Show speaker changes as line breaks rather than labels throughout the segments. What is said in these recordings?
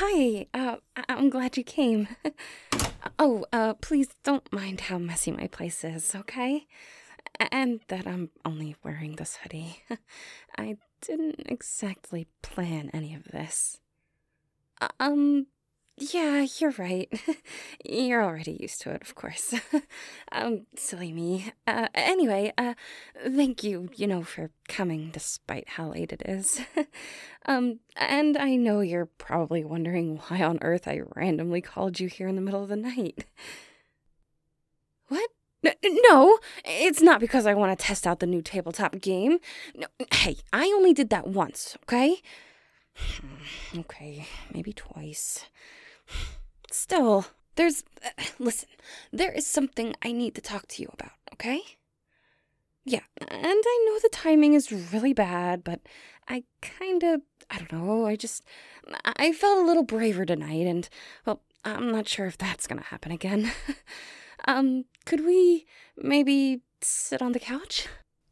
Hi. I'm glad you came. Please don't mind how messy my place is, okay? And that I'm only wearing this hoodie. I didn't exactly plan any of this. Um, yeah, you're right. You're already used to it, of course. Silly me. Thank you, for coming despite how late it is. And I know you're probably wondering why on earth I randomly called you here in the middle of the night. What? No, it's not because I want to test out the new tabletop game. No, hey, I only did that once, okay? Okay, maybe twice. Still, listen, there is something I need to talk to you about, okay? Yeah, and I know the timing is really bad, but I don't know, I felt a little braver tonight, and, well, I'm not sure if that's gonna happen again. Could we maybe sit on the couch?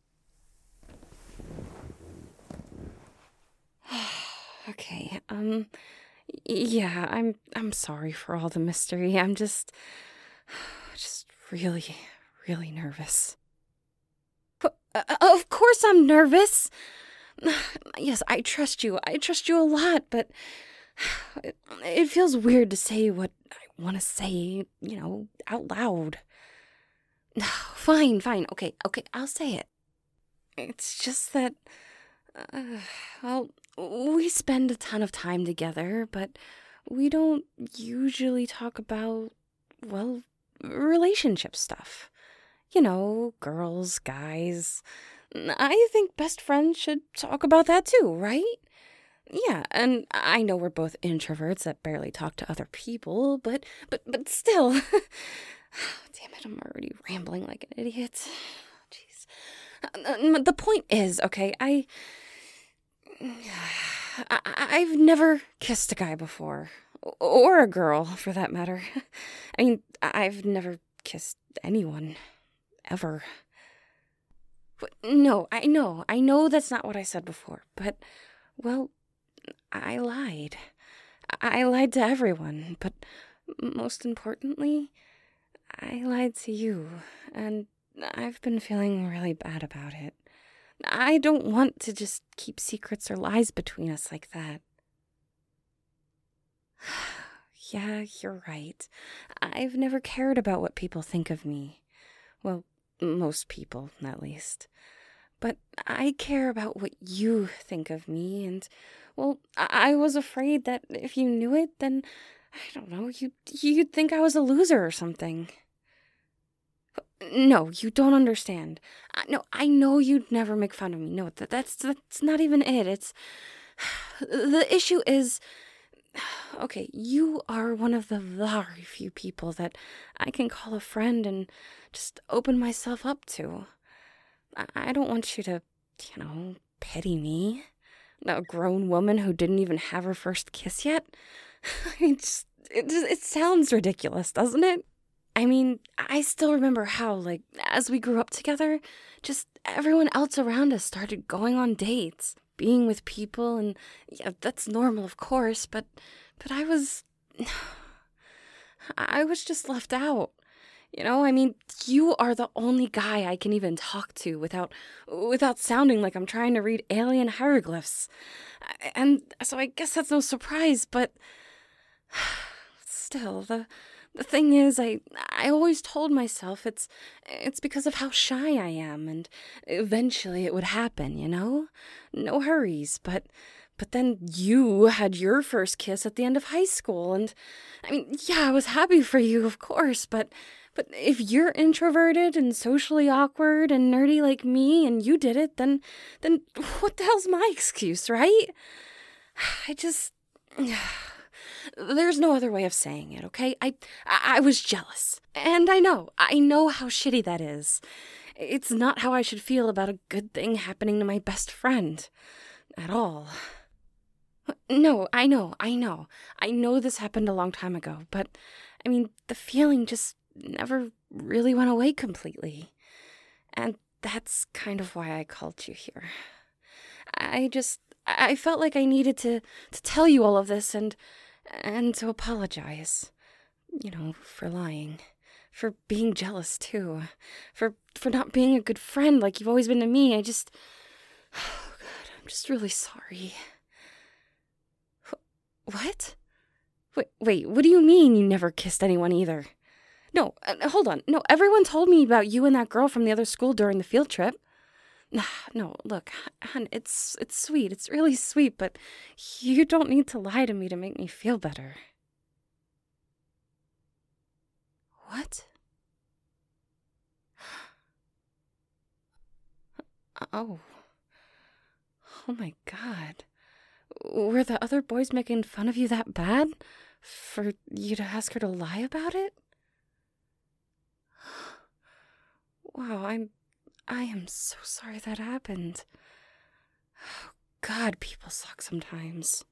Okay, yeah, I'm sorry for all the mystery. I'm just really, really nervous. Of course I'm nervous. Yes, I trust you. I trust you a lot, but it feels weird to say what I want to say, out loud. Fine. Okay, I'll say it. It's just that, uh, well, we spend a ton of time together, but we don't usually talk about, well, relationship stuff. Girls, guys. I think best friends should talk about that too, right? Yeah, and I know we're both introverts that barely talk to other people, but still. Damn it, I'm already rambling like an idiot. Jeez. The point is, okay, I've never kissed a guy before. Or a girl, for that matter. I mean, I've never kissed anyone. Ever. No, I know that's not what I said before, but, well, I lied. I lied to everyone, but most importantly, I lied to you, and I've been feeling really bad about it. I don't want to just keep secrets or lies between us like that. Yeah, you're right. I've never cared about what people think of me. Well, most people, at least. But I care about what you think of me, and, well, I was afraid that if you knew it, then, I don't know, you'd think I was a loser or something. No, you don't understand. No, I know you'd never make fun of me. No, that's not even it. It's the issue is, okay, you are one of the very few people that I can call a friend and just open myself up to. I don't want you to, pity me. A grown woman who didn't even have her first kiss yet. It sounds ridiculous, doesn't it? I mean, I still remember how, like, as we grew up together, just everyone else around us started going on dates, being with people, and yeah, that's normal, of course, but I was, I was just left out. I mean, you are the only guy I can even talk to without sounding like I'm trying to read alien hieroglyphs. And so I guess that's no surprise, but still, the thing is, I always told myself it's because of how shy I am, and eventually it would happen, No hurries, but then you had your first kiss at the end of high school, and I mean, yeah, I was happy for you, of course, but if you're introverted and socially awkward and nerdy like me and you did it, then what the hell's my excuse, right? I just there's no other way of saying it, okay? I was jealous. And I know how shitty that is. It's not how I should feel about a good thing happening to my best friend. At all. No, I know. I know this happened a long time ago, but, I mean, the feeling just never really went away completely. And that's kind of why I called you here. I felt like I needed to tell you all of this, and and to apologize. For lying. For being jealous, too. For not being a good friend like you've always been to me. Oh, God, I'm just really sorry. What? Wait, what do you mean you never kissed anyone either? No, hold on. No, everyone told me about you and that girl from the other school during the field trip. No, look, hon, it's sweet. It's really sweet, but you don't need to lie to me to make me feel better. What? Oh. Oh my God. Were the other boys making fun of you that bad? For you to ask her to lie about it? Wow, I am so sorry that happened. Oh God, people suck sometimes.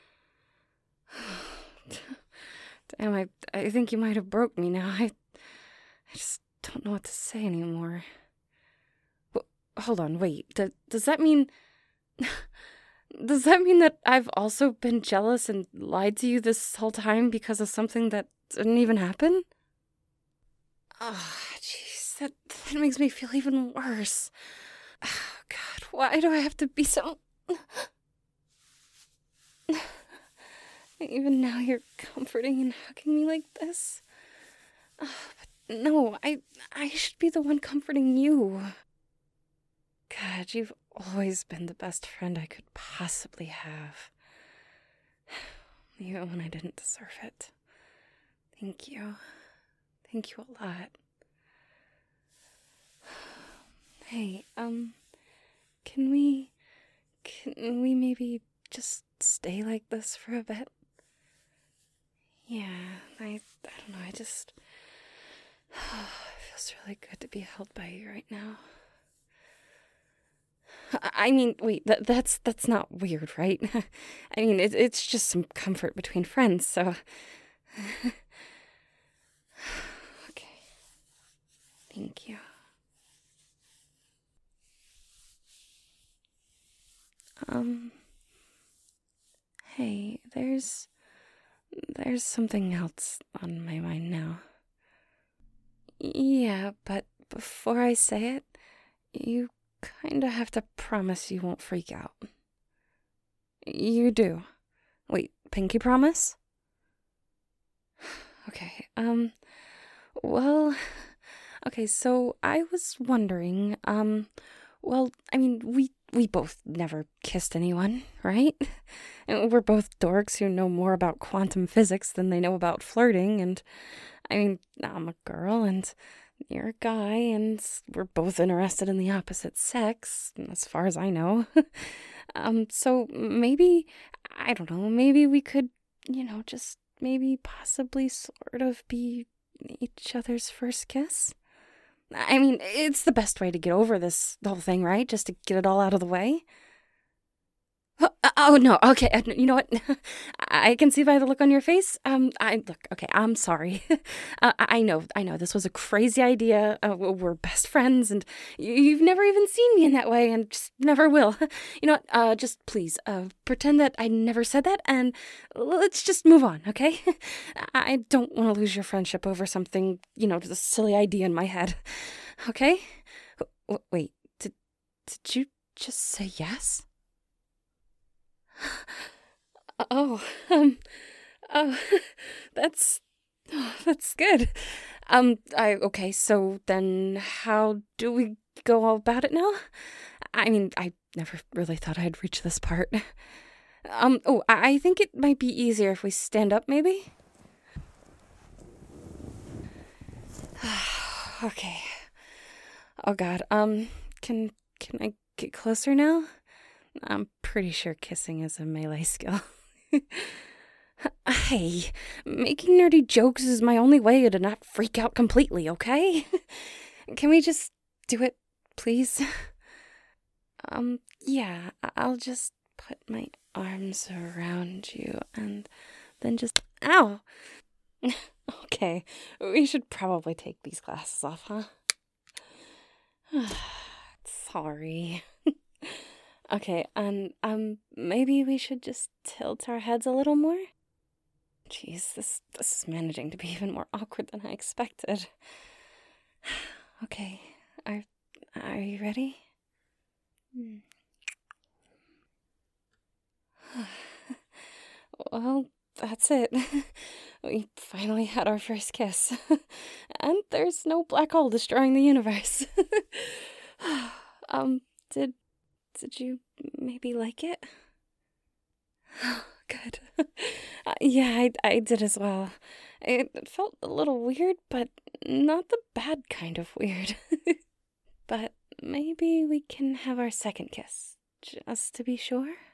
Damn, I think you might have broke me now. I just don't know what to say anymore. Hold on, wait. Does that mean... Does that mean that I've also been jealous and lied to you this whole time because of something that didn't even happen? Oh, jeez, that makes me feel even worse. Oh, God, why do I have to be so... Even now you're comforting and hugging me like this? Oh, but no, I should be the one comforting you. God, you've always been the best friend I could possibly have. Even when I didn't deserve it. Thank you. Thank you a lot. Hey, can we maybe just stay like this for a bit? Yeah, I don't know, it feels really good to be held by you right now. I mean, wait, that's not weird, right? I mean, it's just some comfort between friends, so... Okay. Thank you. Hey, there's something else on my mind now. Yeah, but before I say it, you kinda have to promise you won't freak out. You do. Wait, pinky promise? Okay, well, okay, so I was wondering, well, I mean, we both never kissed anyone, right? And we're both dorks who know more about quantum physics than they know about flirting, and I mean, I'm a girl and you're a guy, and we're both interested in the opposite sex, as far as I know. So maybe, I don't know, maybe we could, just maybe possibly sort of be each other's first kiss? I mean, it's the best way to get over this whole thing, right? Just to get it all out of the way. Oh no, okay, you know what? I can see by the look on your face. Okay, I'm sorry. I know, this was a crazy idea. We're best friends, and you've never even seen me in that way, and just never will. You know what? Just please, pretend that I never said that, and let's just move on, okay? I don't want to lose your friendship over something, just a silly idea in my head. Okay? Wait, did you just say yes? Oh, oh, that's, that's good. Okay, so then how do we go about it now? I mean, I never really thought I'd reach this part. I think it might be easier if we stand up, maybe? Okay. Oh God, can I get closer now? I'm pretty sure kissing is a melee skill. Hey, making nerdy jokes is my only way to not freak out completely, okay? Can we just do it, please? Yeah, I'll just put my arms around you and then just... Ow! Okay, we should probably take these glasses off, huh? Sorry. Okay, and maybe we should just tilt our heads a little more? Jeez, this is managing to be even more awkward than I expected. Okay, are you ready? Well, that's it. We finally had our first kiss. And there's no black hole destroying the universe. um, did you maybe like it? Good. Yeah, I did as well. It felt a little weird, but not the bad kind of weird. But maybe we can have our second kiss, just to be sure?